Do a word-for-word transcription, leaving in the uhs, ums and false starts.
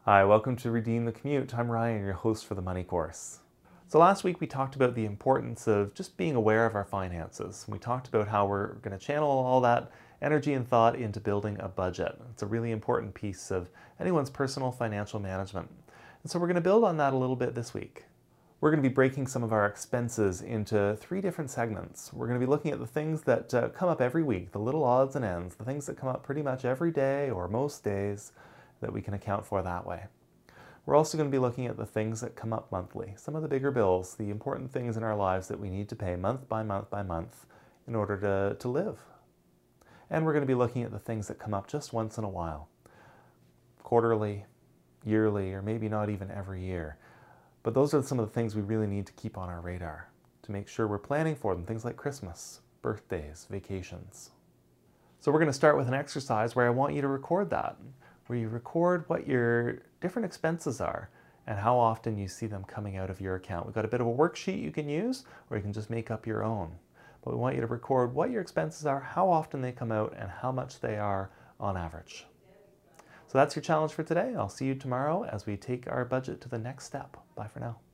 Hi, welcome to Redeem the Commute. I'm Ryan, your host for the Money Course. So last week we talked about the importance of just being aware of our finances. We talked about how we're going to channel all that energy and thought into building a budget. It's a really important piece of anyone's personal financial management. And so we're going to build on that a little bit this week. We're going to be breaking some of our expenses into three different segments. We're going to be looking at the things that uh, come up every week, the little odds and ends, the things that come up pretty much every day or most days that we can account for that way. We're also going to be looking at the things that come up monthly, some of the bigger bills, the important things in our lives that we need to pay month by month by month in order to, to live. And we're going to be looking at the things that come up just once in a while, quarterly, yearly, or maybe not even every year. But those are some of the things we really need to keep on our radar to make sure we're planning for them, things like Christmas, birthdays, vacations. So we're going to start with an exercise where I want you to record that, where you record what your different expenses are and how often you see them coming out of your account. We've got a bit of a worksheet you can use, or you can just make up your own. But we want you to record what your expenses are, how often they come out, and how much they are on average. So that's your challenge for today. I'll see you tomorrow as we take our budget to the next step. Bye for now.